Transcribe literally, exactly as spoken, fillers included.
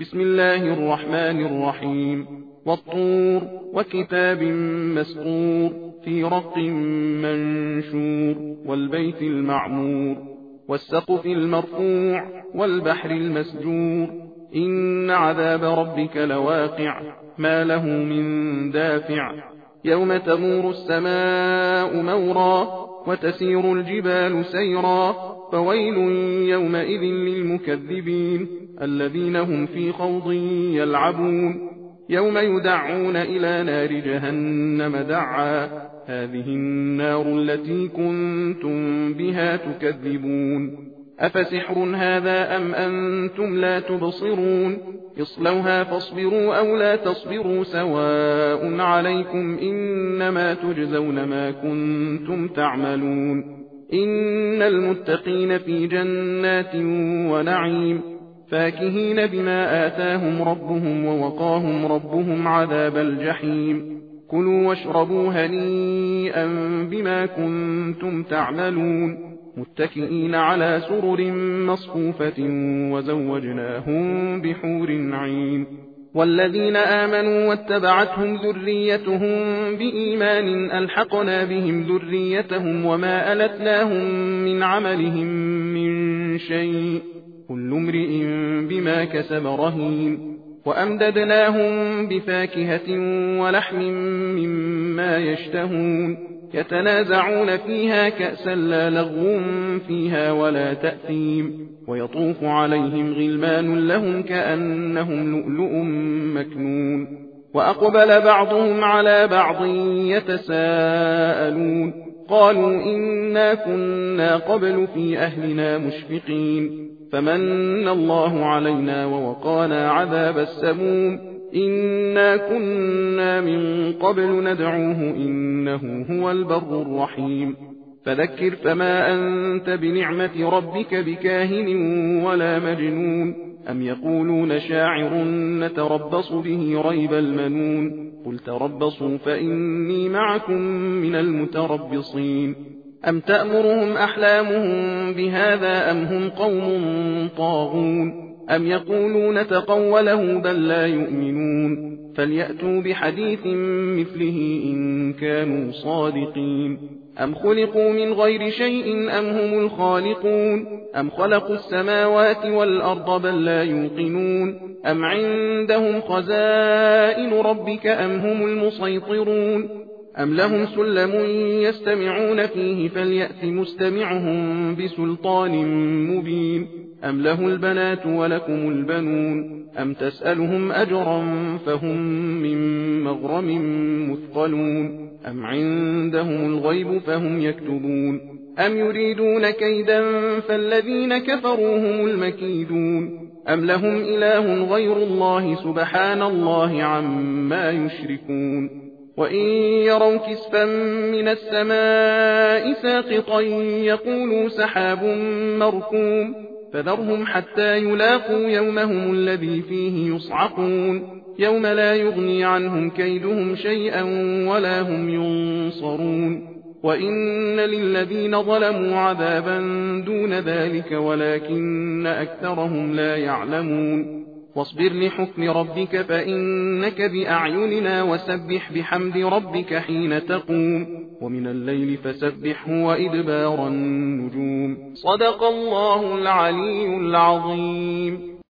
بسم الله الرحمن الرحيم والطور وكتاب مسطور في رق منشور والبيت المعمور والسقف المرفوع والبحر المسجور إن عذاب ربك لواقع ما له من دافع يوم تمور السماء مورا وتسير الجبال سيرا فويل يومئذ للمكذبين الذين هم في خوض يلعبون يوم يدعون إلى نار جهنم دعا هذه النار التي كنتم بها تكذبون أفسحر هذا أم أنتم لا تبصرون اصلوها فاصبروا أو لا تصبروا سواء عليكم إنما تجزون ما كنتم تعملون إن المتقين في جنات ونعيم فاكهين بما آتاهم ربهم ووقاهم ربهم عذاب الجحيم كلوا واشربوا هنيئا بما كنتم تعملون متكئين على سرر مصفوفة وزوجناهم بحور عين والذين آمنوا واتبعتهم ذريتهم بإيمان ألحقنا بهم ذريتهم وما ألتناهم من عملهم من شيء كل امرئ بما كسب رهين وأمددناهم بفاكهة ولحم مما يشتهون يتنازعون فيها كأسا لا لغو فيها ولا تأثيم ويطوف عليهم غلمان لهم كأنهم لؤلؤ مكنون وأقبل بعضهم على بعض يتساءلون قالوا إنا كنا قبل في أهلنا مشفقين فمن الله علينا ووقانا عذاب السموم إنا كنا من قبل ندعوه إنه هو البر الرحيم فذكر فما أنت بنعمة ربك بكاهن ولا مجنون أم يقولون شاعر نتربص به ريب المنون قل تربصوا فإني معكم من المتربصين أم تأمرهم أحلامهم بهذا أم هم قوم طاغون أم يقولون تقوله بل لا يؤمنون فليأتوا بحديث مثله إن كانوا صادقين أم خلقوا من غير شيء أم هم الخالقون أم خلقوا السماوات والأرض بل لا يوقنون أم عندهم خزائن ربك أم هم المسيطرون أم لهم سلم يستمعون فيه فليأت مستمعهم بسلطان مبين أم له البنات ولكم البنون أم تسألهم أجرا فهم من مغرم مثقلون أم عندهم الغيب فهم يكتبون أم يريدون كيدا فالذين كفروا هم المكيدون أم لهم إله غير الله سبحان الله عما يشركون وإن يروا كسفا من السماء ساقطا يقولوا سحاب مركوم فذرهم حتى يلاقوا يومهم الذي فيه يصعقون يوم لا يغني عنهم كيدهم شيئا ولا هم ينصرون وإن للذين ظلموا عذابا دون ذلك ولكن أكثرهم لا يعلمون واصبر لحكم ربك فإنك بأعيننا وسبح بحمد ربك حين تقوم ومن الليل فسبحه وإدبار النجوم صدق الله العلي العظيم.